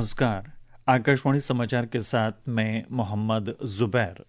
नमस्कार। आकाशवाणी समाचार के साथ मैं मोहम्मद जुबैर।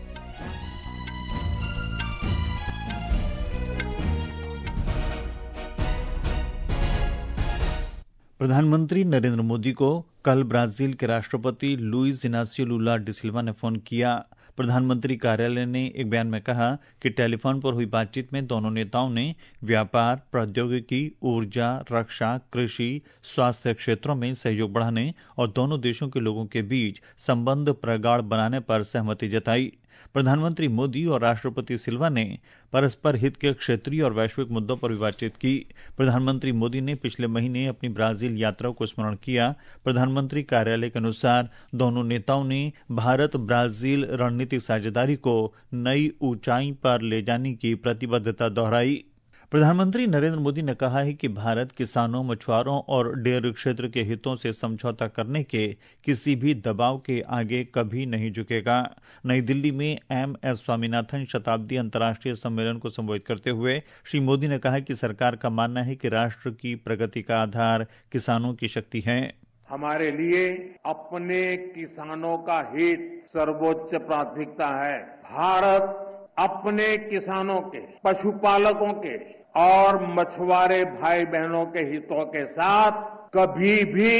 प्रधानमंत्री नरेंद्र मोदी को कल ब्राजील के राष्ट्रपति Luiz Inacio Lula da Silva ने फोन किया। प्रधानमंत्री कार्यालय ने एक बयान में कहा कि टेलीफोन पर हुई बातचीत में दोनों नेताओं ने व्यापार, प्रौद्योगिकी, ऊर्जा, रक्षा, कृषि, स्वास्थ्य क्षेत्रों में सहयोग बढ़ाने और दोनों देशों के लोगों के बीच संबंध प्रगाढ़ बनाने पर सहमति जताई। प्रधानमंत्री मोदी और राष्ट्रपति सिल्वा ने परस्पर हित के क्षेत्रीय और वैश्विक मुद्दों पर भी बातचीत की। प्रधानमंत्री मोदी ने पिछले महीने अपनी ब्राजील यात्रा को स्मरण किया। प्रधानमंत्री कार्यालय के अनुसार दोनों नेताओं ने भारत ब्राजील रणनीतिक साझेदारी को नई ऊंचाई पर ले जाने की प्रतिबद्धता दोहराई। प्रधानमंत्री नरेंद्र मोदी ने कहा है कि भारत किसानों, मछुआरों और डेयरी क्षेत्र के हितों से समझौता करने के किसी भी दबाव के आगे कभी नहीं झुकेगा। नई दिल्ली में एमएस स्वामीनाथन शताब्दी अंतर्राष्ट्रीय सम्मेलन को संबोधित करते हुए श्री मोदी ने कहा कि सरकार का मानना है कि राष्ट्र की प्रगति का आधार किसानों की शक्ति है। हमारे लिए अपने किसानों का हित सर्वोच्च प्राथमिकता है। भारत अपने किसानों के, पशुपालकों के और मछुआरे भाई बहनों के हितों के साथ कभी भी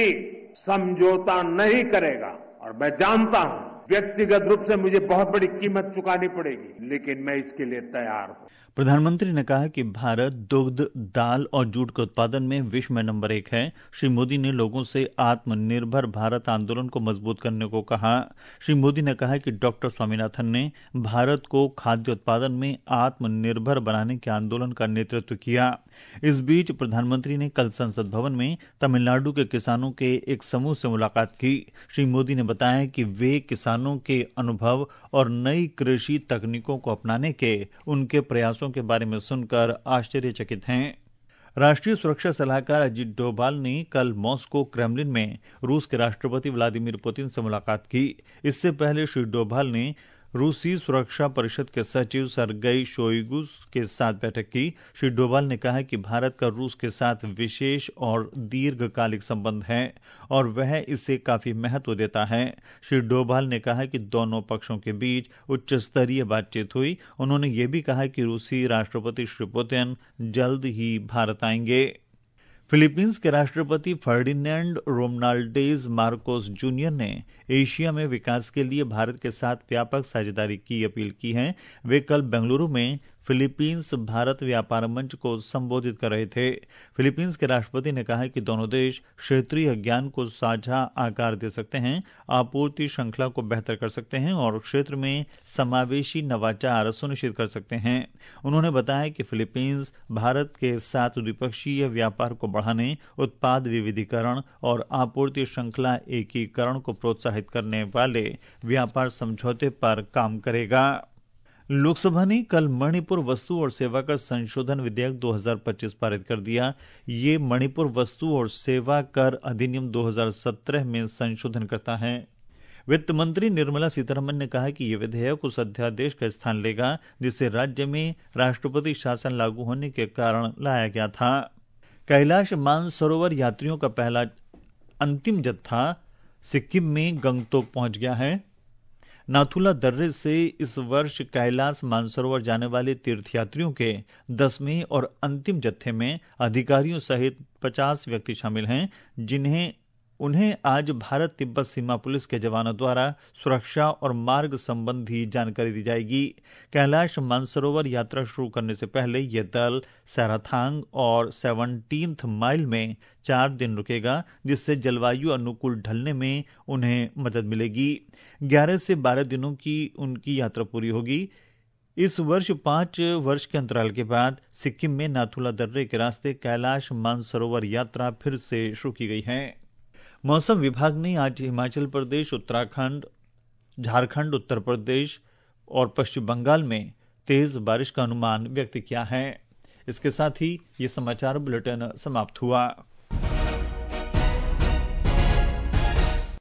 समझौता नहीं करेगा। और मैं जानता हूं व्यक्तिगत रूप से मुझे बहुत बड़ी कीमत चुकानी पड़ेगी, लेकिन मैं इसके लिए तैयार हूं। प्रधानमंत्री ने कहा कि भारत दुग्ध, दाल और जूट के उत्पादन में विश्व में नंबर 1 है। श्री मोदी ने लोगों से आत्मनिर्भर भारत आंदोलन को मजबूत करने को कहा। श्री मोदी ने कहा कि डॉक्टर स्वामीनाथन ने भारत को खाद्य उत्पादन में आत्मनिर्भर बनाने के आंदोलन का नेतृत्व किया। इस बीच प्रधानमंत्री ने कल संसद भवन में तमिलनाडु के किसानों के एक समूह से मुलाकात की। श्री मोदी ने बताया कि वे किसानों के अनुभव और नई कृषि तकनीकों को अपनाने के उनके प्रयासों के बारे में सुनकर आश्चर्यचकित हैं। राष्ट्रीय सुरक्षा सलाहकार अजीत डोभाल ने कल मॉस्को क्रेमलिन में रूस के राष्ट्रपति व्लादिमीर पुतिन से मुलाकात की। इससे पहले श्री डोभाल ने रूसी सुरक्षा परिषद के सचिव सर्गेई शोइगु के साथ बैठक की। श्री डोभाल ने कहा कि भारत का रूस के साथ विशेष और दीर्घकालिक संबंध है और वह इसे काफी महत्व देता है। श्री डोभाल ने कहा कि दोनों पक्षों के बीच उच्च स्तरीय बातचीत हुई। उन्होंने ये भी कहा कि रूसी राष्ट्रपति श्री पुतिन जल्द ही भारत आएंगे। फिलीपींस के राष्ट्रपति फर्डिनेंड रोमनाल्डेज मार्कोस जूनियर ने एशिया में विकास के लिए भारत के साथ व्यापक साझेदारी की अपील की है। वे कल बेंगलुरु में फिलीपींस भारत व्यापार मंच को संबोधित कर रहे थे। फिलीपींस के राष्ट्रपति ने कहा कि दोनों देश क्षेत्रीय ज्ञान को साझा आकार दे सकते हैं, आपूर्ति श्रृंखला को बेहतर कर सकते हैं और क्षेत्र में समावेशी नवाचार सुनिश्चित कर सकते हैं। उन्होंने बताया कि फिलीपींस भारत के साथ द्विपक्षीय व्यापार को बढ़ाने, उत्पाद विविधीकरण और आपूर्ति श्रृंखला एकीकरण को प्रोत्साहित करने वाले व्यापार समझौते पर काम करेगा। लोकसभा ने कल मणिपुर वस्तु और सेवा कर संशोधन विधेयक 2025 पारित कर दिया। ये मणिपुर वस्तु और सेवा कर अधिनियम 2017 में संशोधन करता है। वित्त मंत्री निर्मला सीतारमण ने कहा कि यह विधेयक उस अध्यादेश का स्थान लेगा जिसे राज्य में राष्ट्रपति शासन लागू होने के कारण लाया गया था। कैलाश मानसरोवर यात्रियों का पहला अंतिम जत्था सिक्किम में गंगटोक पहुंच गया है। नाथुला दर्रे से इस वर्ष कैलाश मानसरोवर जाने वाले तीर्थयात्रियों के 10वें और अंतिम जत्थे में अधिकारियों सहित 50 व्यक्ति शामिल हैं, उन्हें आज भारत तिब्बत सीमा पुलिस के जवानों द्वारा सुरक्षा और मार्ग संबंधी जानकारी दी जाएगी। कैलाश मानसरोवर यात्रा शुरू करने से पहले यह दल सैराथांग और 17th माइल में 4 दिन रुकेगा, जिससे जलवायु अनुकूल ढलने में उन्हें मदद मिलेगी। 11 से 12 दिनों की उनकी यात्रा पूरी होगी। इस वर्ष 5 वर्ष के अंतराल के बाद सिक्किम में नाथुला दर्रे के रास्ते कैलाश मानसरोवर यात्रा फिर से शुरू की गई है। मौसम विभाग ने आज हिमाचल प्रदेश, उत्तराखंड, झारखंड, उत्तर प्रदेश और पश्चिम बंगाल में तेज बारिश का अनुमान व्यक्त किया है। इसके साथ ही ये समाचार बुलेटिन समाप्त हुआ।